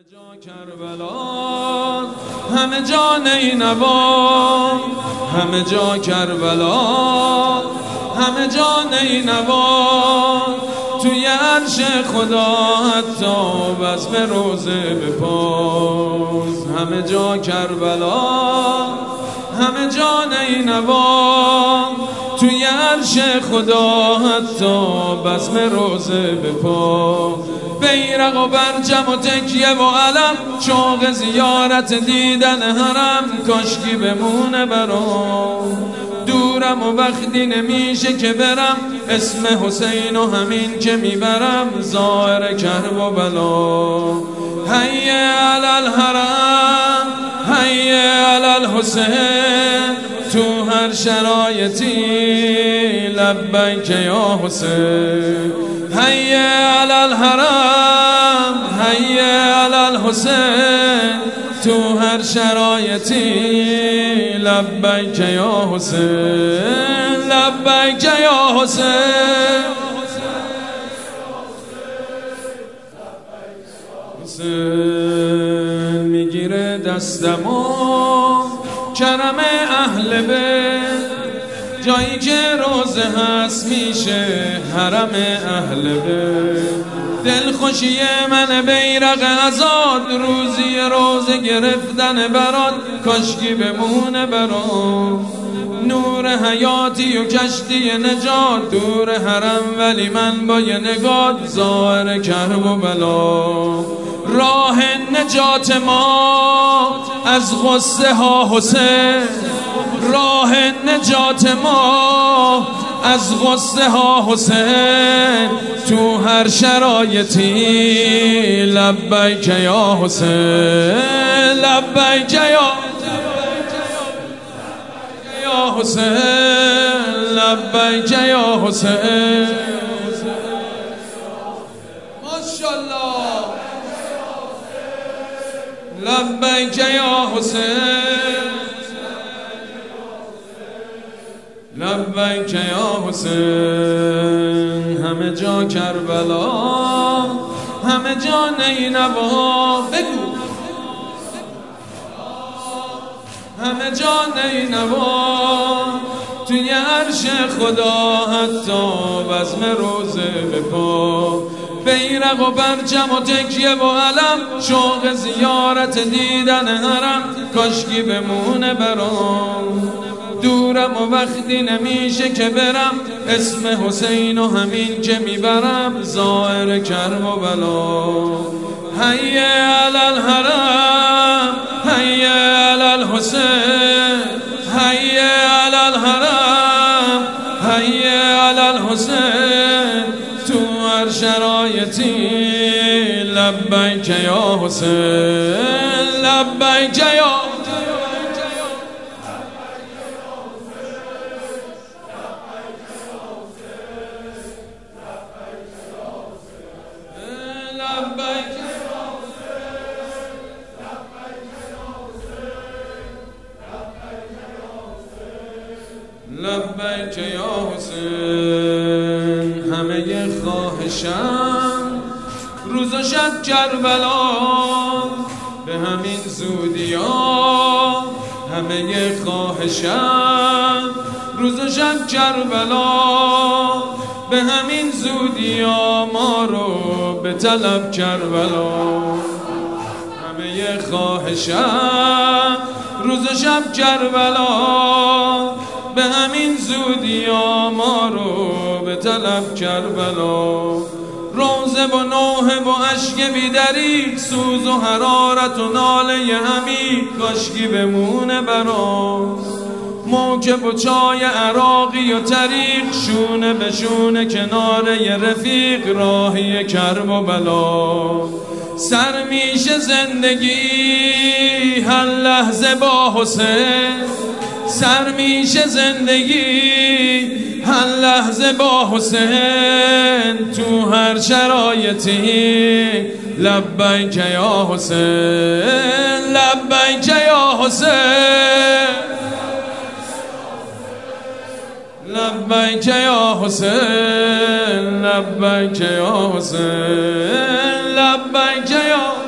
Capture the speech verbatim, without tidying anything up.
جا کربلا، همه جا نینوا، همه جا کربلا، همه جا نینوا، توی عرش خدا حتی بزم روزه بپاز. همه جا کربلا، همه جا نینوا، توی عرش خدا حتی بزم روزه بپاز. بیرق و برجم و تکیه و علم، شوق زیارت دیدن حرم، کاشکی بمونه برام. دورم و وقتی نمیشه که برم، اسم حسین و همین که میبرم، ظاهر کرب و بلا. حی علی الحرم، حی علی الحسین، تو هر شرایطی لبیک یا حسین. حی علی الحرم، حی علی الحسین، تو هر شرایطی لبیک یا حسین، لبیک یا حسین. حسین میگیره دستمو کرم اهل بیت، جایی که روزه هست میشه حرم اهل بیت. دلخوشی من بیرق ازاد، روزی روزه گرفتن برات، کاشکی بمونه برات. نور حیاتی و کشتی نجات، دور حرم ولی من با یه نگات، ظاهر کرب و بلا. راه نجات ما از غصه ها حسین، راه نجات ما از غصه ها حسین، تو هر شرایطی لبیک یا حسین، لبیک یا یا حسین، لبیک یا حسین. ماشاءالله، لبیک یا حسین، لبیک یا حسین. همه جا کربلا، همه جا نینوا، بگو همه جا نینوا، توی عرش خدا حتی بزم روزه بپا. بیرق و برجم و تکیه و علم، شوق زیارت دیدن حرم، کاشکی بمونه برام. دورم و وقتی نمیشه که برم، اسم حسین و همین که میبرم، ظاهر کرب و بلا. حی علی الحرم، حی علی الحسین، حی علی الحرم، حی علی الحسین، تو هر شرایطی لبیک یا حسین، لبیک یا لبیک یا حسین. همه خواهشم روز و شب کربلا، به همین زودی ها. همه خواهشم روز و شب کربلا، به همین زودی ها ما رو به طلب کربلا. همه خواهشم روز و شب کربلا، به همین زودی ها ما رو به طلب کربلا. روزه و نوحه و عشق بیدری، سوز و حرارت و ناله همی، کاشکی بمونه برام. موکب و چای عراقی و طریق، شونه به شونه کناره رفیق، راهی کرب و بلا. سر میشه زندگی هر لحظه با حسین، سر میشه زندگی هر لحظه با حسین، تو هر شرایطی لبیک یا حسین، لبیک یا حسین، لبیک یا حسین، لبیک یا حسین، لبیک یا